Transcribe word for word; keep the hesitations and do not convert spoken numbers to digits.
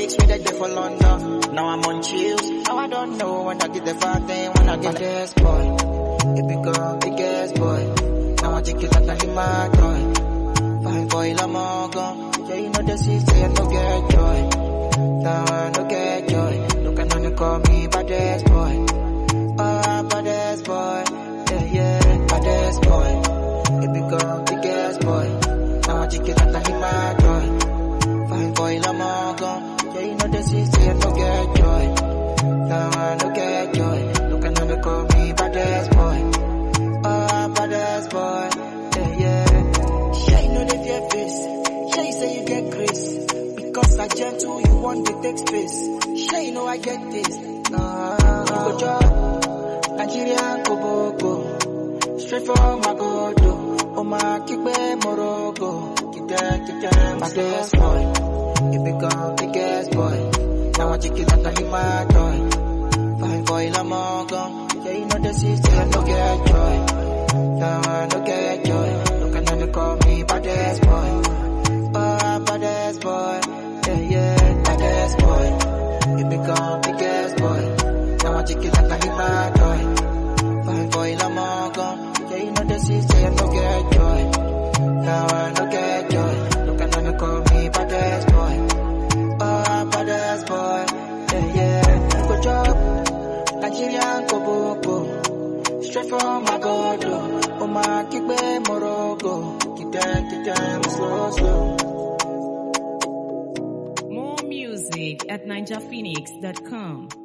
weeks, we did there for London. Now I'm on chills. Now I don't know when I get the fat thing, when I get this boy. It become big ass boy. Now I take it like a my toy. Fine boy, I'm all gone. Yeah, you know the sister, I no get joy. Now I no get joy. Look at them, call me baddest boy. Oh, baddest boy. Yeah, yeah, baddest boy. It become big ass boy. Now I take it like a my toy. Fine boy, I'm all gone. Yeah, you know the sister, I no get joy. Now I no get joy. Look at them, call me baddest boy. Oh, baddest boy. Yeah, yeah. Yeah, you know the fear face. Yeah, you say you get grace. Because I gentle, you want to take space. Yeah, you know I get this. Nah, go job. Nigeria, go go. Straight from my go-do. Oh, my kickback, Morocco. Get that, get that, my gas boy. It become the gas boy. Now I take it like a my toy. Fine boy, I'm all gone. Yeah, you know the system, I no get joy. Now I no get joy. Look at them, they call me baddest boy. Oh, baddest boy. Yeah, yeah, baddest boy. It become the gas boy. Now I take it like a my toy. Fine boy, I'm all gone. Yeah, you know the system, I no get joy. Now I no get joy. Look at them, they call me baddest boy. Oh, baddest boy. Yeah, yeah. Good job. Nigerian Koboko. Straight from my God. Oh, my kickback, Morocco. Get that, get that, slow, slow. More music at ninja phoenix dot com.